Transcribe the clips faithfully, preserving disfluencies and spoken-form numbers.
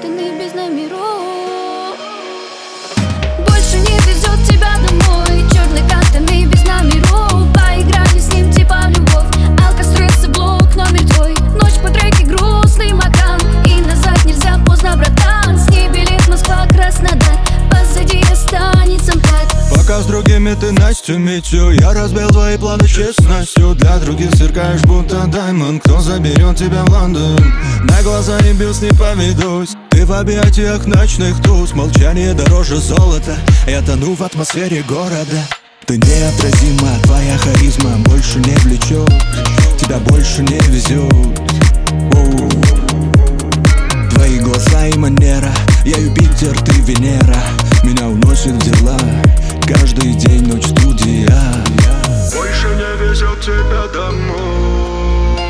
катанный без номеров. Больше не везет тебя домой, черный катанный без номеров. Поиграли с ним типа в любовь, алко, стресс и блок номер твой. Ночь по треке грустный макан, и назад нельзя, поздно, братан. С ней билет Москва-Краснодар, позади останется МКАД. Пока с другими ты Настю Митю, я разбил твои планы честностью. Для других сверкаешь будто даймонд, кто заберет тебя в Лондон? На глаза и бюст не поведусь, ты в объятиях ночных туз. Молчание дороже золота, я тону в атмосфере города. Ты неотразима, твоя харизма больше не влечет, тебя больше не везет. Оу. Твои глаза и манера, я Юпитер, ты Венера. Меня уносит в дела, каждый день ночь студия. Больше не везет тебя домой.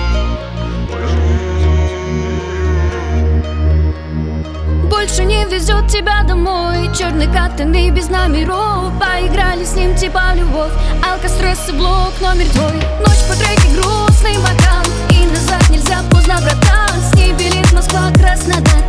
Больше не везет тебя домой, черный катанный без номеров. Поиграли с ним типа в любовь, алко, стресс и блок номер твой. Ночь по треке грустный макан, и назад нельзя, поздно, братан. С ней билет Москва-Краснодар,